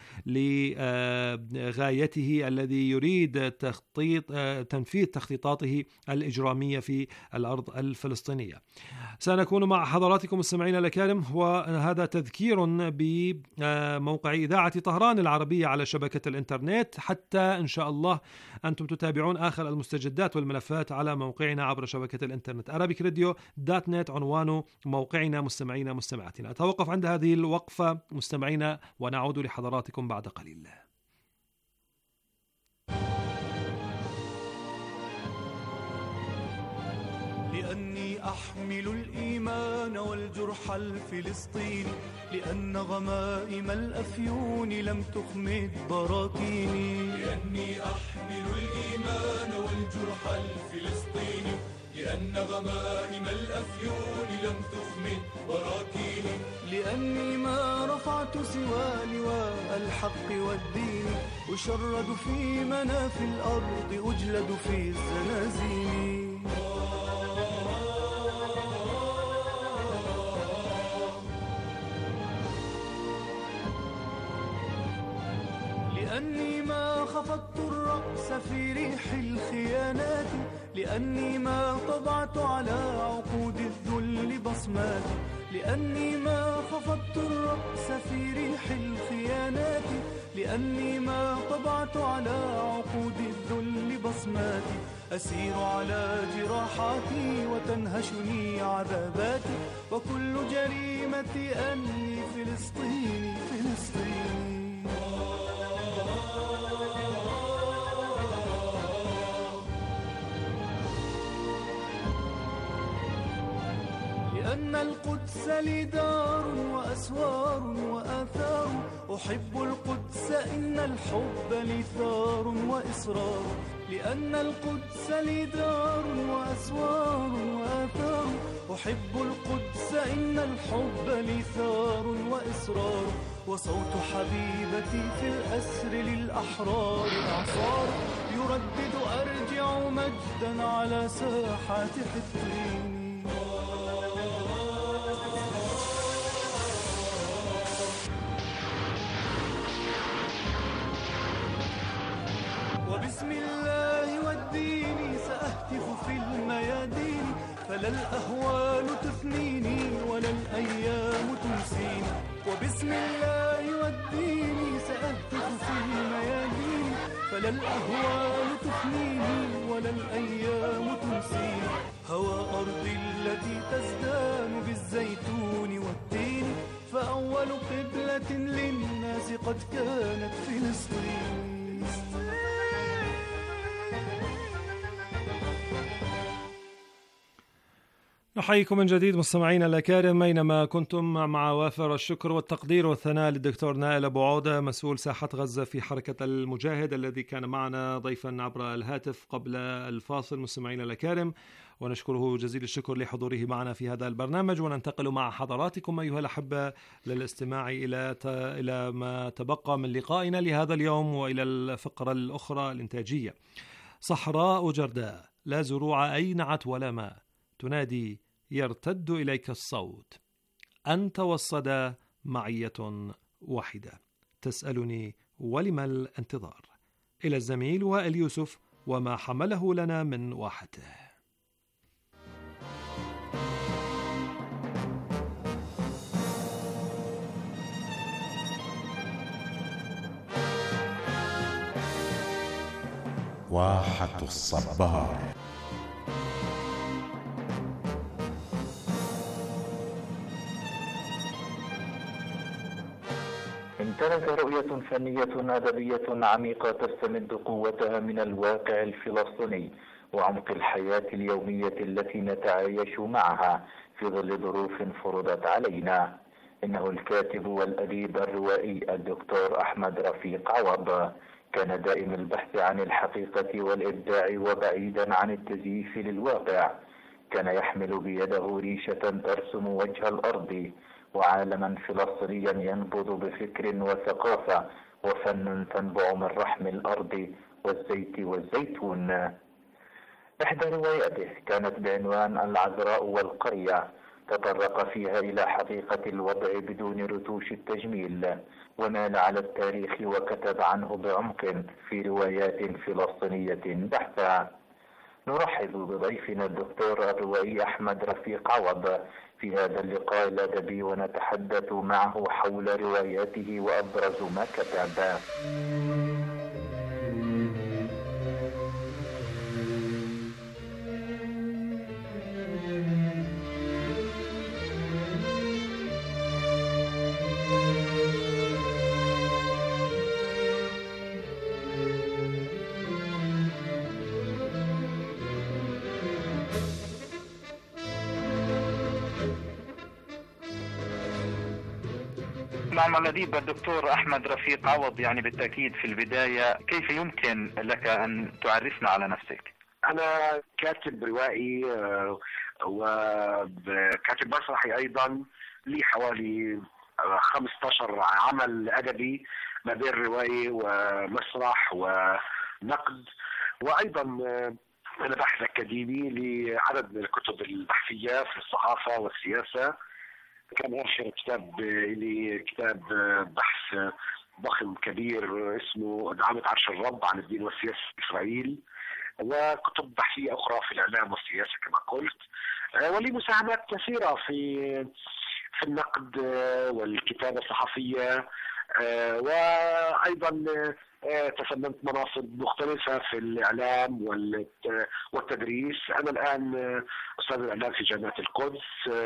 لغايته الذي يريد تخطيط تنفيذ تخطيطاته الإجرامية في الأرض الفلسطينية. سنكون مع حضراتكم مستمعينا الكرام، وهذا تذكير بموقع إذاعة طهران العربية على شبكة الإنترنت، حتى إن شاء الله أنتم تتابعون آخر المستجدات والملفات على موقعنا عبر شبكة الإنترنت arabic radio دوت نت عنوان موقعنا. مستمعينا مستمعاتنا، أتوقف عند هذه الوقفة مستمعينا ونعود لحضراتكم بعد قليل. لأني أحمل الإيمان والجرح الفلسطيني، لأن غمائم الأفيون لم تخمد براكيني. لأني أحمل الإيمان والجرح الفلسطيني، لأن غمائم الأفيون لم تخمد براكيني. لأني ما رفعت سوى لواء الحق والدين، أشرد في مناف الأرض، أجلد في الزنازين. لأني ما خفضت الرأس في ريح الخيانات، لأني ما طبعت على عقود الذل بصمات. لأني ما خفضت الرأس في ريح الخيانات، لأني ما طبعت على عقود الذل بصمات. أسير على جراحاتي وتنهشني عذاباتي، وكل جريمتي أني فلسطيني فلسطيني. لأن القدس لي دار وأسوار وآثار، أحب القدس إن الحب لي ثار وإصرار. لأن القدس لي دار وأسوار وآثار، أحب القدس إن الحب لي ثار وإصرار. وصوت حبيبتي في الأسر للأحرار إعصار، يردد أرجع مجدا على ساحات حطين. وبسم الله والدين سأهتف في الميادين، فلا الأهوال تفنيني ولا الأيام تنسيني. وبسم الله والدين سأهتف في الميادين، فلا الأهوال تفنيني ولا الأيام تنسيني. هوى أرضي التي تزدان بالزيتون والتين، فأول قبلة للناس قد كانت فلسطين. نحييكم من جديد مستمعينا الأكارم أينما كنتم، مع وافر الشكر والتقدير والثناء للدكتور نائل أبو عودة مسؤول ساحة غزة في حركة المجاهد، الذي كان معنا ضيفا عبر الهاتف قبل الفاصل. مستمعينا الأكارم، ونشكره جزيل الشكر لحضوره معنا في هذا البرنامج. وننتقل مع حضراتكم أيها الأحبة للاستماع إلى إلى ما تبقى من لقائنا لهذا اليوم، وإلى الفقرة الأخرى الإنتاجية. صحراء جرداء لا زروع أينعت ولا ماء، تنادي يرتد إليك الصوت، أنت والصدى معية واحدة، تسألني ولم الانتظار. إلى الزميل وائل يوسف وما حمله لنا من واحته. واحة الصبار. كانت رؤية فنية أدبية عميقة تستمد قوتها من الواقع الفلسطيني وعمق الحياة اليومية التي نتعايش معها في ظل ظروف فرضت علينا. إنه الكاتب والأديب الروائي الدكتور أحمد رفيق عوض، كان دائم البحث عن الحقيقة والإبداع وبعيدا عن التزييف للواقع. كان يحمل بيده ريشة ترسم وجه الأرض وعالما فلسطينيا ينبض بفكر وثقافة وفن تنبع من رحم الأرض والزيت والزيتون. إحدى رواياته كانت بعنوان العذراء والقرية، تطرق فيها إلى حقيقة الوضع بدون رتوش التجميل، ومال على التاريخ وكتب عنه بعمق في روايات فلسطينية بحتة. نرحب بضيفنا الدكتور الروائي أحمد رفيق عوض في هذا اللقاء الأدبي ونتحدث معه حول رواياته وأبرز ما كتب. نعم الأديب الدكتور أحمد رفيق عوض، يعني بالتأكيد في البداية كيف يمكن لك أن تعرفنا على نفسك؟ أنا كاتب روائي وكاتب مسرحي أيضا، لي حوالي خمسة عشر عمل أدبي ما بين رواية ومسرح ونقد، وأيضا أنا باحث أكاديمي لعدد من الكتب البحثية في الصحافة والسياسة. كان آخر كتاب لي كتاب بحث ضخم كبير اسمه دعامة عرش الرب عن الدين والسياسة في إسرائيل، وكتب بحثية أخرى في الإعلام والسياسة كما قلت، ولي مساهمات كثيرة في في النقد والكتابة الصحفية، وأيضا تسلمت مناصب مختلفة في الإعلام والتدريس. أنا الآن أستاذ الإعلام في جامعة القدس،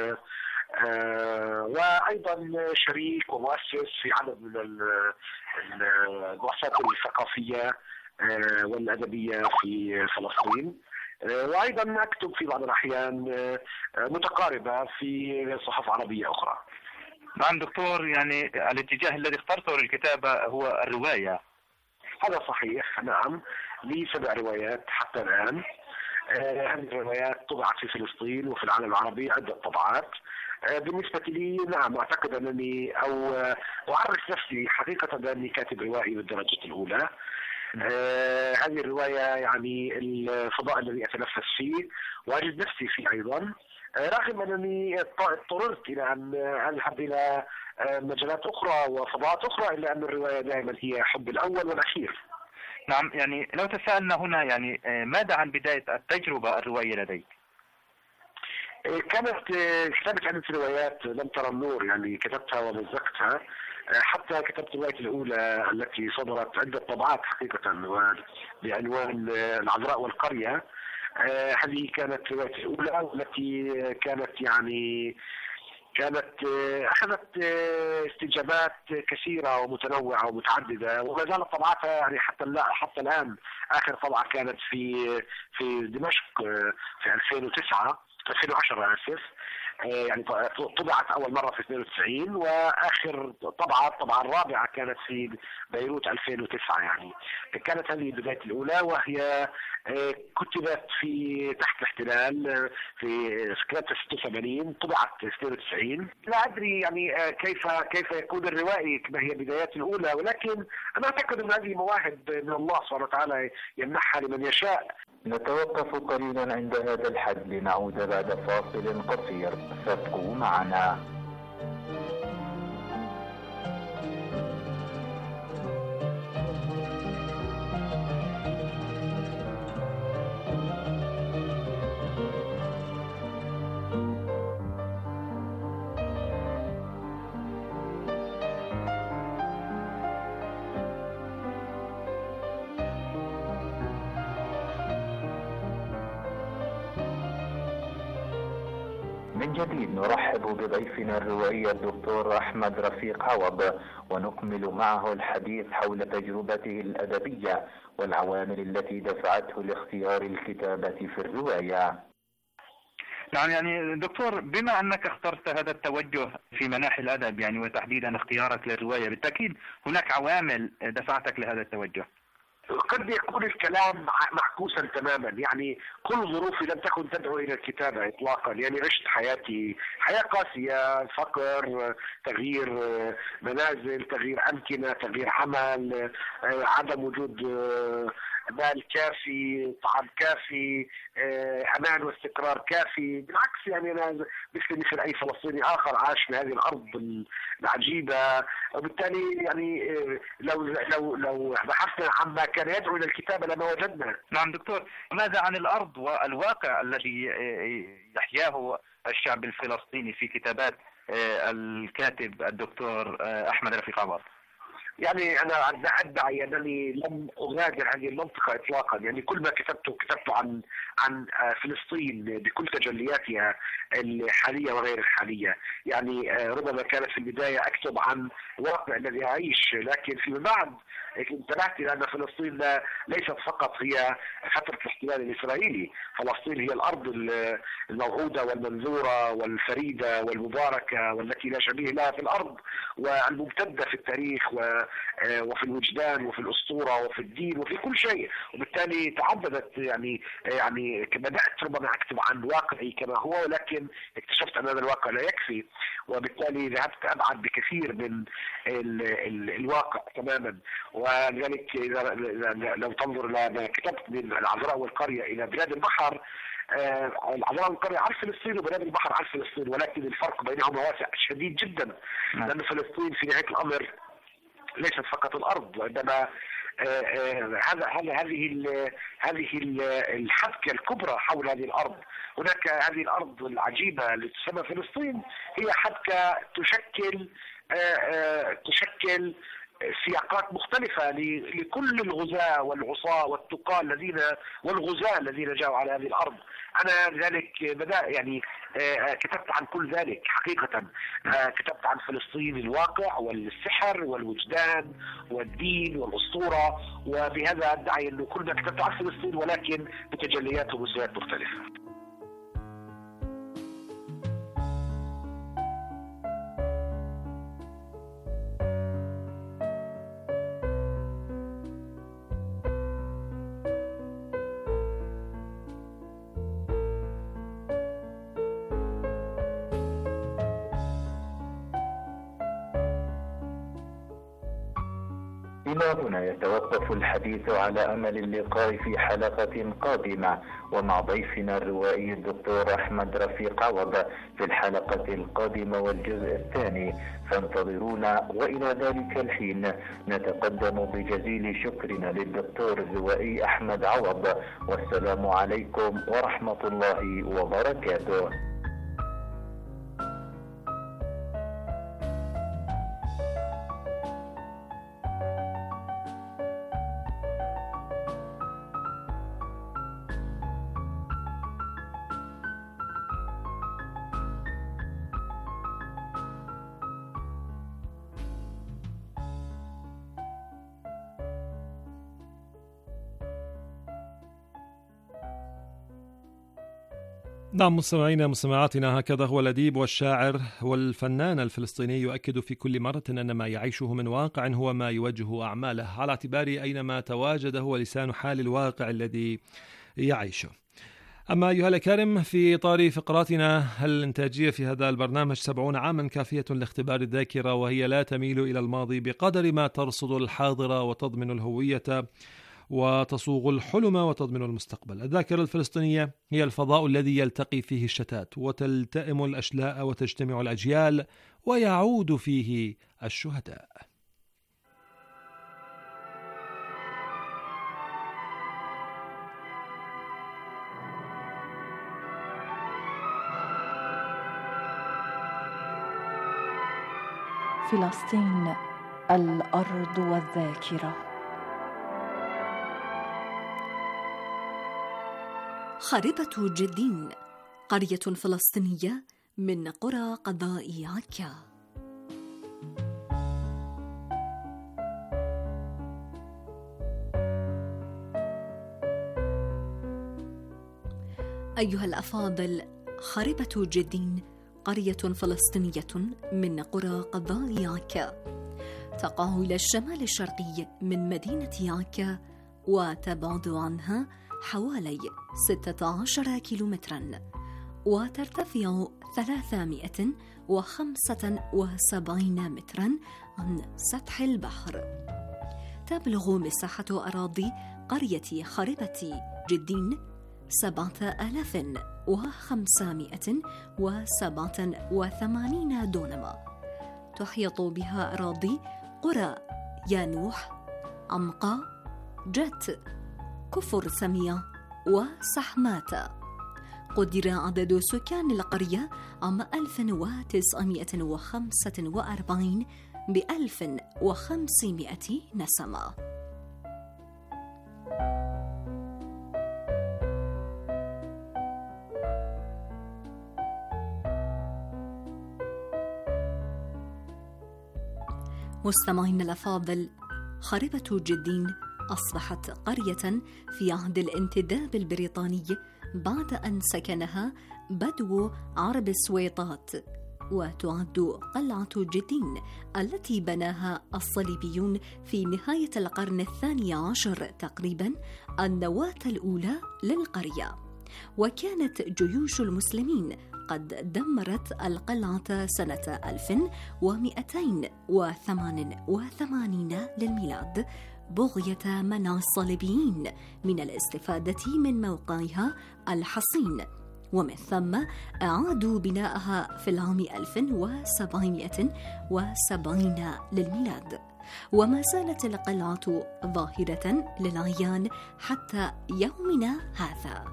آه وأيضا شريك ومؤسس في عدد من المؤسسات الثقافية آه والأدبية في فلسطين، آه وأيضا أكتب في بعض الأحيان آه متقاربة في صحف عربية أخرى. نعم دكتور، يعني الاتجاه الذي اخترته للكتابة هو الرواية. هذا صحيح، نعم، لي سبع روايات حتى الآن. آه هذه الروايات طبعت في فلسطين وفي العالم العربي عدة طبعات. بالنسبة لي نعم أعتقد أنني أو أعرف نفسي حقيقة بأني كاتب روائي بالدرجة الأولى. آه هذه الرواية يعني الفضاء الذي أتنفس فيه وأجد نفسي فيه أيضا، آه رغم أنني اضطررت إلى أن أذهب إلى آه مجالات أخرى وفضاءات أخرى، إلا أن الرواية دائما هي حب الأول والأخير. نعم، يعني لو تساءلنا هنا يعني ماذا عن بداية التجربة الروائية لديك؟ كانت كتابة عدة روايات لم ترى النور، يعني كتبتها ومزقتها، حتى كتبت الرواية الأولى التي صدرت عدة طبعات حقيقة بعنوان العذراء والقرية. هذه كانت رواية الأولى والتي كانت يعني كانت أخذت استجابات كثيرة ومتنوعة ومتعددة، وما زالت طبعاتها يعني حتى حتى الآن. آخر طبعة كانت في في دمشق في ألفين وتسعة ألفين وعشرة آسف، يعني طبعت أول مرة في اثنين وتسعين، وآخر طبعة الطبعة الرابعة كانت في بيروت ألفين وتسعة. يعني كانت هذه بداية الأولى، وهي كتبت في تحت الاحتلال في سنة ستة وثمانين، طبعت اثنين وتسعين. لا أدري يعني كيف كيف يكون الروائي كما هي بدايات الأولى، ولكن أنا أعتقد أن هذه مواهب من الله سبحانه وتعالى يمنحها لمن يشاء. نتوقف قليلا عند هذا الحد لنعود بعد فاصل قصير، فابقوا معنا. من جديد نرحب بضيفنا الروائي الدكتور أحمد رفيق عوض، ونكمل معه الحديث حول تجربته الأدبية والعوامل التي دفعته لاختيار الكتابة في الرواية. نعم، يعني دكتور، بما أنك اخترت هذا التوجه في مناحي الأدب يعني وتحديدا اختيارك للرواية، بالتأكيد هناك عوامل دفعتك لهذا التوجه. قد يكون الكلام معكوسا تماما، يعني كل ظروفي لم تكن تدعو الى الكتابه اطلاقا، يعني عشت حياتي حياه قاسيه، فقر، تغيير منازل، تغيير امكنه، تغيير عمل، عدم وجود مال كافي، طعام كافي، امان واستقرار كافي. بالعكس يعني انا مثل مثل اي فلسطيني اخر عاش في هذه الارض العجيبه، وبالتالي يعني لو لو لو بحثنا عما كان يدعو الى الكتابه لما وجدنا. نعم دكتور، ماذا عن الارض والواقع الذي يحياه الشعب الفلسطيني في كتابات الكاتب الدكتور احمد رفيق عوض؟ يعني انا ادعي انني لم اغادر هذه المنطقه اطلاقا، يعني كل ما كتبته كتبته عن عن فلسطين بكل تجلياتها الحاليه وغير الحاليه. يعني ربما كانت في البدايه اكتب عن الواقع الذي اعيش، لكن فيما بعد انتبهت الى ان فلسطين ليست فقط هي فتره الاحتلال الاسرائيلي، فلسطين هي الارض الموعوده والمنذوره والفريده والمباركه والتي لا شبيه لها في الارض، والممتده في التاريخ وفي الوجدان وفي الاسطوره وفي الدين وفي كل شيء. وبالتالي تعددت يعني يعني بدات ربما اكتب عن واقعي كما هو، ولكن اكتشفت ان هذا الواقع لا يكفي، وبالتالي ذهبت ابعد بكثير من ال ال الواقع تماما. ولذلك اذا لو تنظر الى ما كتبت من العذراء والقريه الى بلاد البحر، آه العذراء والقريه على فلسطين وبلاد البحر على فلسطين، ولكن الفرق بينهما واسع شديد جدا، لان فلسطين في نهايه الامر ليست فقط الارض، وعندما هذا هذه هذه الحبكه الكبرى حول هذه الارض. هناك هذه الارض العجيبه التي تسمى فلسطين هي حبكه تشكل تشكل سياقات مختلفة لكل الغزاة والعصاة والتقاة الذين والغزاة الذين جاءوا على هذه الأرض. أنا لذلك بدأ يعني كتبت عن كل ذلك حقيقة، كتبت عن فلسطين الواقع والسحر والوجدان والدين والأسطورة، وبهذا أدعي أنه كل ما كتبت عن فلسطين ولكن بتجليات ومستويات مختلفة. إلى هنا يتوقف الحديث على أمل اللقاء في حلقة قادمة ومع ضيفنا الروائي الدكتور أحمد رفيق عوض في الحلقة القادمة والجزء الثاني، فانتظرونا. وإلى ذلك الحين نتقدم بجزيل شكرنا للدكتور الروائي أحمد عوض، والسلام عليكم ورحمة الله وبركاته. نعم مستمعينا مستمعاتنا، هكذا هو الأديب والشاعر والفنان الفلسطيني يؤكد في كل مرة أن ما يعيشه من واقع هو ما يوجه أعماله، على اعتبار أينما تواجد هو لسان حال الواقع الذي يعيشه. أما أيها الأكارم، في إطار فقراتنا الإنتاجية في هذا البرنامج سبعون عاما كافية لاختبار الذاكرة، وهي لا تميل إلى الماضي بقدر ما ترصد الحاضر وتضمن الهوية وتصوغ الحلم وتضمن المستقبل. الذاكرة الفلسطينية هي الفضاء الذي يلتقي فيه الشتات وتلتئم الأشلاء وتجتمع الأجيال ويعود فيه الشهداء. فلسطين، الأرض والذاكرة. خاربة جدين، قرية فلسطينية من قرى قضاء عكا. أيها الأفاضل، خربة جدين قرية فلسطينية من قرى قضاء عكا، تقع إلى الشمال الشرقي من مدينة عكا، وتبعد عنها حوالي ستة عشر كيلومترا، وترتفع ثلاثمائة وخمسة وسبعين مترا عن سطح البحر. تبلغ مساحة أراضي قرية خربة جدين سبعة آلاف وخمسمائة وسبعة وثمانين دونما. تحيط بها أراضي قرى يانوح، عمقا، جت، كفر سميع وسحمات. قدر عدد سكان القرية عام ألف وتسعمائة وخمسة وأربعين بألف وخمسمائة نسمة. مستمعينا الأفاضل، خربة جدين أصبحت قرية في عهد الانتداب البريطاني بعد أن سكنها بدو عرب السويطات، وتعد قلعة جدين التي بناها الصليبيون في نهاية القرن الثاني عشر تقريبا النواة الأولى للقرية. وكانت جيوش المسلمين قد دمرت القلعة سنة ألف ومئتين وثمان وثمانين للميلاد بغية منع الصليبيين من الاستفادة من موقعها الحصين، ومن ثم أعادوا بناءها في العام ألف وسبعمائة وسبعين للميلاد. وما زالت القلعة ظاهرة للعيان حتى يومنا هذا.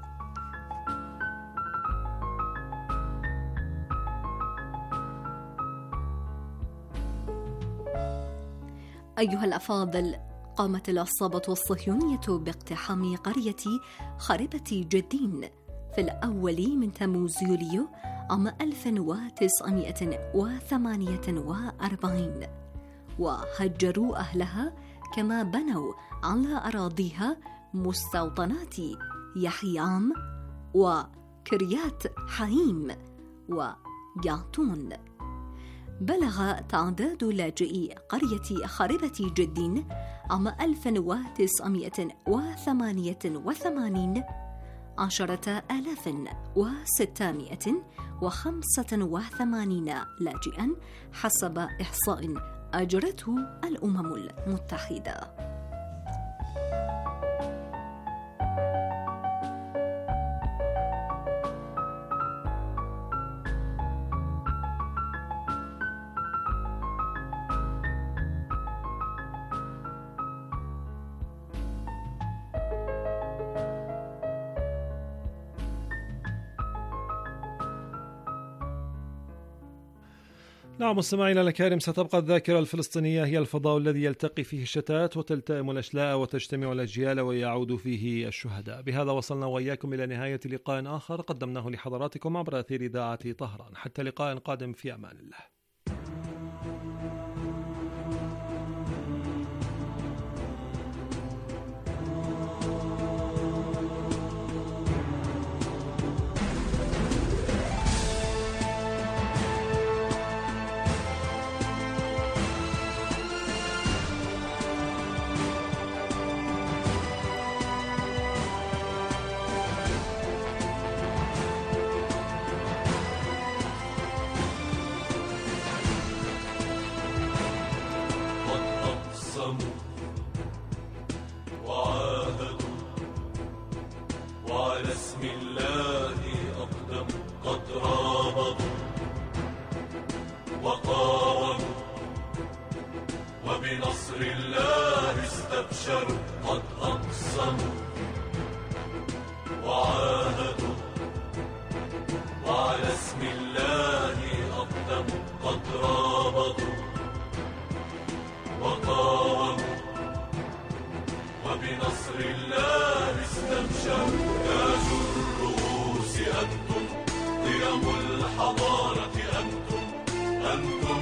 أيها الأفاضل، قامت العصابة الصهيونية باقتحام قرية خربة جدين في الأول من تموز يوليو عام ألف وتسعمائة وثمانية وأربعين، وهجروا أهلها، كما بنوا على أراضيها مستوطنات يحيعام وكريات حايم ويعطون. بلغ تعداد لاجئي قرية خربة جدين عام ألف وتسعمائة وثمانية وثمانين عشرة آلاف وستمائة وخمسة وثمانين لاجئا حسب إحصاء أجرته الأمم المتحدة. نعم مستمعينا الكرام، ستبقى الذاكرة الفلسطينية هي الفضاء الذي يلتقي فيه الشتات وتلتئم الأشلاء وتجتمع الأجيال ويعود فيه الشهداء. بهذا وصلنا وإياكم إلى نهاية لقاء آخر قدمناه لحضراتكم عبر أثير إذاعة طهران. حتى لقاء قادم، في أمان الله. وبنصر الله استبشر. تاج الرؤوس أنتم قيم الحضارة. أنتم